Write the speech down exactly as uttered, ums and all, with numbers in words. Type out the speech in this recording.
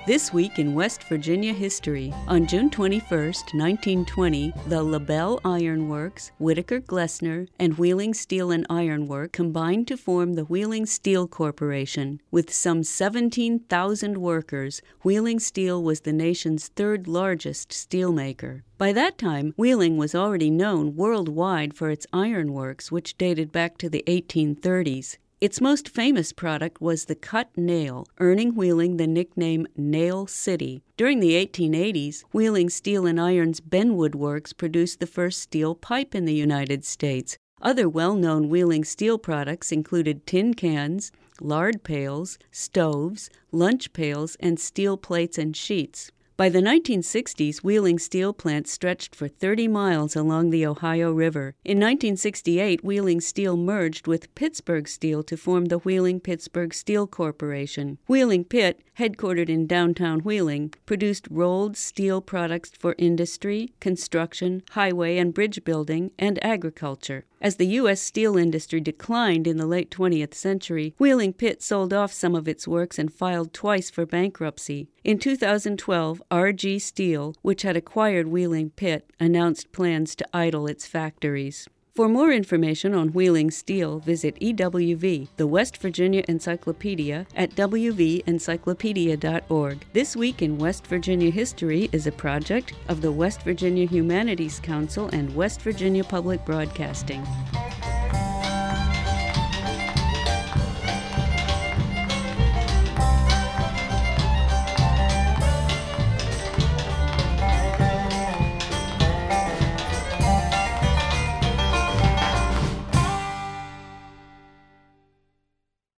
This week in West Virginia history. On June twenty-first, nineteen twenty, the LaBelle Iron Works, Whitaker Glessner, and Wheeling Steel and Iron Work combined to form the Wheeling Steel Corporation. With some seventeen thousand workers, Wheeling Steel was the nation's third largest steelmaker. By that time, Wheeling was already known worldwide for its ironworks, which dated back to the eighteen thirties. Its most famous product was the cut nail, earning Wheeling the nickname Nail City. During the eighteen eighties, Wheeling Steel and Iron's Benwood Works produced the first steel pipe in the United States. Other well-known Wheeling Steel products included tin cans, lard pails, stoves, lunch pails, and steel plates and sheets. By the nineteen sixties, Wheeling Steel Plant stretched for thirty miles along the Ohio River. In nineteen sixty-eight, Wheeling Steel merged with Pittsburgh Steel to form the Wheeling-Pittsburgh Steel Corporation. Wheeling Pitt, headquartered in downtown Wheeling, produced rolled steel products for industry, construction, highway and bridge building, and agriculture. As the U S steel industry declined in the late twentieth century, Wheeling Pitt sold off some of its works and filed twice for bankruptcy. In two thousand twelve, R G Steel, which had acquired Wheeling Pitt, announced plans to idle its factories. For more information on Wheeling Steel, visit E W V, the West Virginia Encyclopedia, at w v encyclopedia dot org. This Week in West Virginia History is a project of the West Virginia Humanities Council and West Virginia Public Broadcasting.